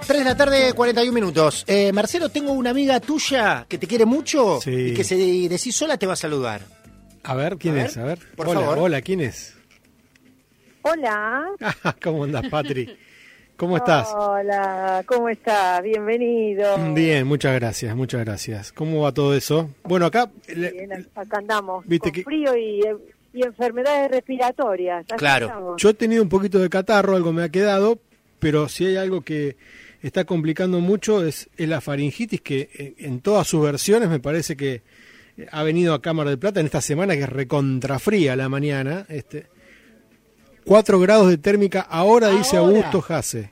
3 de la tarde, 41 minutos. Marcelo, tengo una amiga tuya que te quiere mucho y que si decís sola te va a saludar. A ver, ¿quién es? A ver. Por favor. Hola, ¿quién es? Hola. ¿Cómo andás, Patri? ¿Cómo estás? Hola, ¿cómo estás? Bienvenido. Bien, muchas gracias, muchas gracias. ¿Cómo va todo eso? Bueno, acá... Bien, acá andamos, ¿viste con frío y enfermedades respiratorias. Claro. Estamos. Yo he tenido un poquito de catarro, algo me ha quedado, pero si hay algo que está complicando mucho es la faringitis, que en todas sus versiones me parece que ha venido a Cámara del Plata en esta semana, que es recontrafría la mañana. 4 grados de térmica ahora, dice Augusto Jase.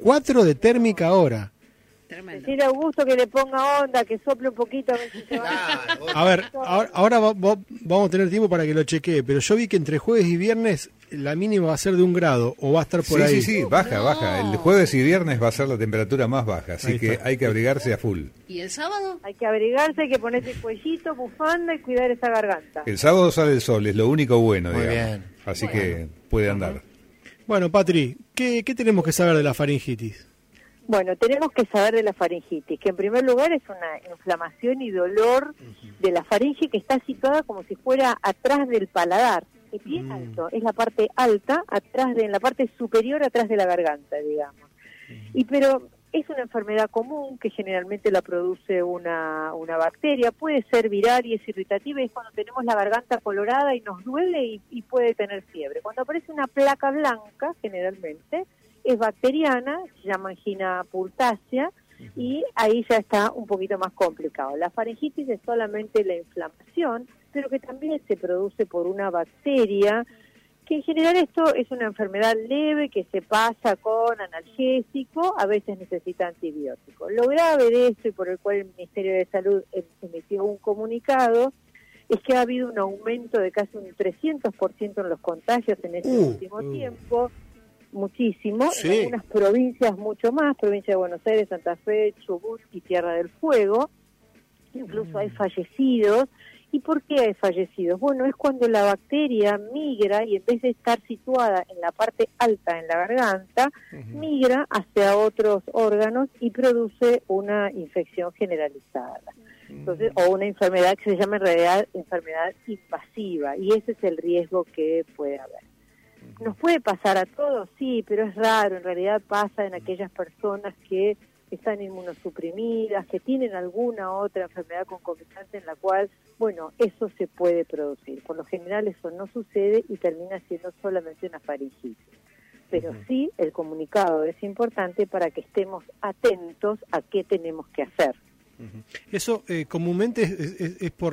4 de térmica ahora. Decirle a Augusto que le ponga onda, que sople un poquito a ver si se va. A ver, ahora vamos a tener tiempo para que lo chequee, pero yo vi que entre jueves y viernes la mínima va a ser de 1 grado, o va a estar por ahí. Sí, baja. El jueves y viernes va a ser la temperatura más baja, así que hay que abrigarse a full. ¿Y el sábado? Hay que abrigarse, hay que ponerse el cuellito, bufanda y cuidar esa garganta. El sábado sale el sol, es lo único bueno, Muy digamos. bien. Así que puede andar. Bueno, Patri, ¿qué tenemos que saber de la faringitis? Bueno, tenemos que saber de la faringitis, que en primer lugar es una inflamación y dolor de la faringe que está situada como si fuera atrás del paladar, es bien alto, es la parte alta, en la parte superior atrás de la garganta, digamos. Pero es una enfermedad común que generalmente la produce una bacteria, puede ser viral y es irritativa, y es cuando tenemos la garganta colorada y nos duele y puede tener fiebre. Cuando aparece una placa blanca, generalmente, es bacteriana, se llama angina purtácea, y ahí ya está un poquito más complicado. La faringitis es solamente la inflamación, pero que también se produce por una bacteria, que en general esto es una enfermedad leve que se pasa con analgésico, a veces necesita antibiótico. Lo grave de esto, y por el cual el Ministerio de Salud emitió un comunicado, es que ha habido un aumento de casi un 300% en los contagios en este último tiempo, muchísimo, Sí. en algunas provincias mucho más, provincia de Buenos Aires, Santa Fe, Chubut y Tierra del Fuego, incluso hay fallecidos. ¿Y por qué hay fallecidos? Bueno, es cuando la bacteria migra y en vez de estar situada en la parte alta, en la garganta, migra hacia otros órganos y produce una infección generalizada. Entonces, o una enfermedad que se llama en realidad enfermedad invasiva, y ese es el riesgo que puede haber. ¿Nos puede pasar a todos? Sí, pero es raro, en realidad pasa en aquellas personas que están inmunosuprimidas, que tienen alguna otra enfermedad concomitante en la cual, bueno, eso se puede producir. Por lo general eso no sucede y termina siendo solamente una faringitis. Pero sí, el comunicado es importante para que estemos atentos a qué tenemos que hacer. Eso comúnmente es por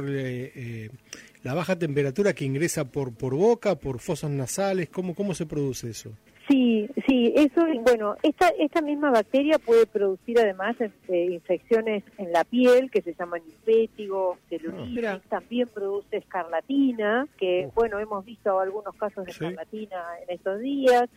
la baja temperatura que ingresa por boca, por fosas nasales. ¿Cómo se produce eso? Sí, eso, bueno, esta misma bacteria puede producir además infecciones en la piel que se llaman impétigo, celulitis, también produce escarlatina, que bueno, hemos visto algunos casos de escarlatina en estos días,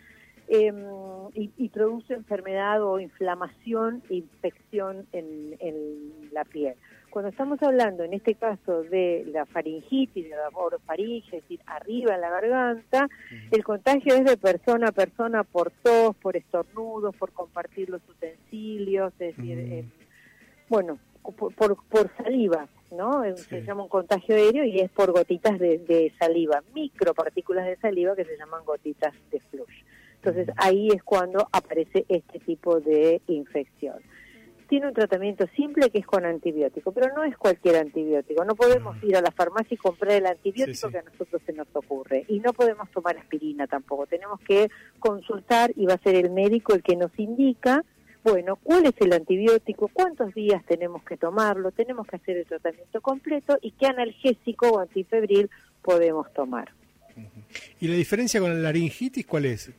y produce enfermedad o inflamación e infección en la piel. Cuando estamos hablando en este caso de la faringitis, de la orofaringe, es decir, arriba en la garganta, el contagio es de persona a persona por tos, por estornudos, por compartir los utensilios, es decir, bueno, por saliva, ¿no? Se llama un contagio aéreo y es por gotitas de saliva, micropartículas de saliva que se llaman gotitas de flush. Entonces ahí es cuando aparece este tipo de infección. Tiene un tratamiento simple que es con antibiótico, pero no es cualquier antibiótico. No podemos ir a la farmacia y comprar el antibiótico que a nosotros se nos ocurre. Y no podemos tomar aspirina tampoco. Tenemos que consultar y va a ser el médico el que nos indica, bueno, cuál es el antibiótico, cuántos días tenemos que tomarlo, tenemos que hacer el tratamiento completo y qué analgésico o antifebril podemos tomar. ¿Y la diferencia con la laringitis cuál es?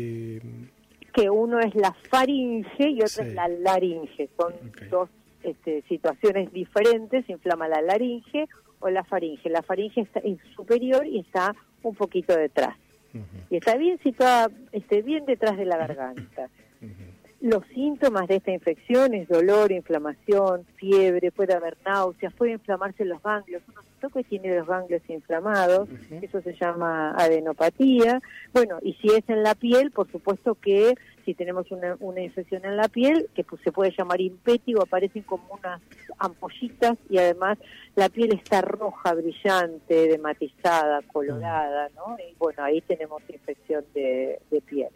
Que uno es la faringe y otra es la laringe. Son dos situaciones diferentes, se inflama la laringe o la faringe. La faringe está en superior y está un poquito detrás. Y está bien situada, bien detrás de la garganta. Los síntomas de esta infección es dolor, inflamación, fiebre, puede haber náuseas, puede inflamarse los ganglios. Uno se toca y tiene los ganglios inflamados, eso se llama adenopatía. Bueno, y si es en la piel, por supuesto que si tenemos una infección en la piel, que pues, se puede llamar impétigo, aparecen como unas ampollitas y además la piel está roja, brillante, dematizada, colorada, ¿no? Y bueno, ahí tenemos infección de piel.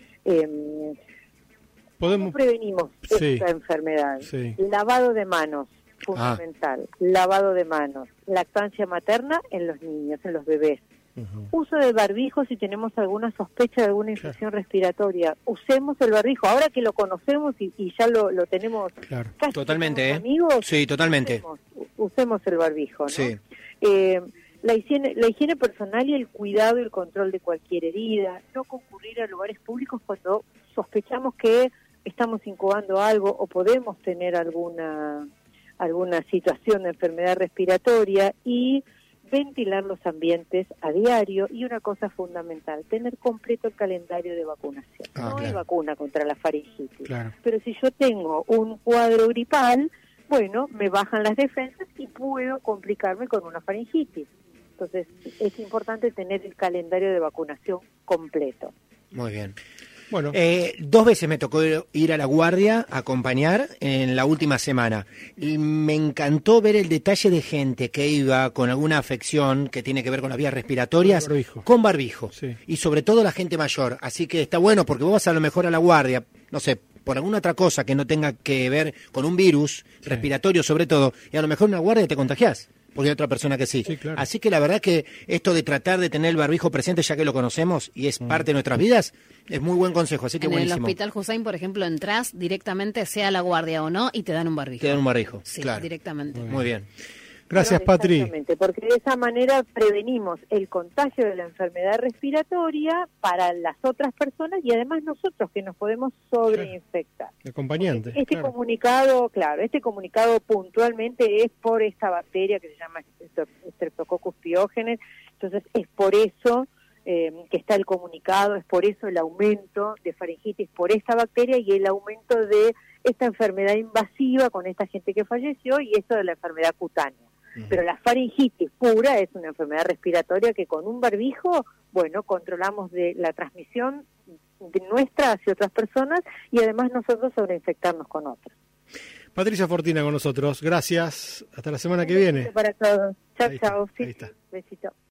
¿Cómo prevenimos esta enfermedad? Sí. Lavado de manos, fundamental. Lavado de manos. Lactancia materna en los niños, en los bebés. Uso del barbijo si tenemos alguna sospecha de alguna infección respiratoria. Usemos el barbijo. Ahora que lo conocemos y ya lo tenemos casi totalmente, amigos, sí, totalmente. Usemos el barbijo, ¿no? Sí. La higiene personal y el cuidado y el control de cualquier herida. No concurrir a lugares públicos cuando sospechamos que estamos incubando algo o podemos tener alguna situación de enfermedad respiratoria, y ventilar los ambientes a diario, y una cosa fundamental, tener completo el calendario de vacunación. No hay vacuna contra la faringitis, pero si yo tengo un cuadro gripal, bueno, me bajan las defensas y puedo complicarme con una faringitis. Entonces, es importante tener el calendario de vacunación completo. Muy bien. Bueno, 2 veces me tocó ir a La Guardia a acompañar en la última semana y me encantó ver el detalle de gente que iba con alguna afección que tiene que ver con las vías respiratorias con barbijo, sí. Y sobre todo la gente mayor, así que está bueno porque vos vas a lo mejor a La Guardia, no sé, por alguna otra cosa que no tenga que ver con un virus respiratorio sobre todo, y a lo mejor en La Guardia te contagiás. Porque hay otra persona que sí. Claro. Así que la verdad que esto de tratar de tener el barbijo presente, ya que lo conocemos y es parte de nuestras vidas, es muy buen consejo. Así que buenísimo. En el Hospital Hussein, por ejemplo, entras directamente, sea La Guardia o no, y te dan un barbijo. Te dan un barbijo, sí, claro. Directamente. Muy bien. Gracias, Patri. Exactamente, porque de esa manera prevenimos el contagio de la enfermedad respiratoria para las otras personas y además nosotros que nos podemos sobreinfectar. Acompañante. Este comunicado puntualmente es por esta bacteria que se llama Streptococcus pyogenes, entonces es por eso que está el comunicado, es por eso el aumento de faringitis por esta bacteria y el aumento de esta enfermedad invasiva con esta gente que falleció y esto de la enfermedad cutánea. Pero la faringitis pura es una enfermedad respiratoria que con un barbijo, bueno, controlamos de la transmisión de nuestra hacia otras personas y además nosotros sobreinfectarnos con otras. Patricia Fortina con nosotros, gracias, hasta la semana que viene. Para todos. Chao, chao. Ahí está. Besito.